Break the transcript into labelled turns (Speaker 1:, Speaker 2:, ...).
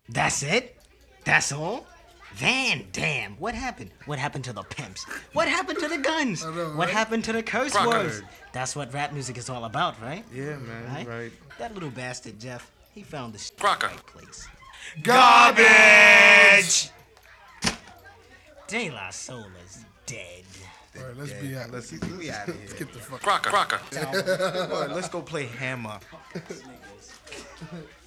Speaker 1: That's it? That's all? Van Dam, what happened? What happened to the pimps? What happened to the guns?
Speaker 2: I know,
Speaker 1: What
Speaker 2: right?
Speaker 1: happened to the curse
Speaker 3: Rocker.
Speaker 1: words? That's what rap music is all about, right?
Speaker 4: Yeah, man, right.
Speaker 1: That little bastard, Jeff, he found the
Speaker 3: Rocker.
Speaker 1: right place.
Speaker 4: Garbage!
Speaker 1: De La Soul is dead.
Speaker 2: All right, let's be out.
Speaker 4: Let's we out of
Speaker 2: Let's
Speaker 4: here.
Speaker 2: get the fuck.
Speaker 3: Rocker.
Speaker 4: Come on, let's go play Hammer.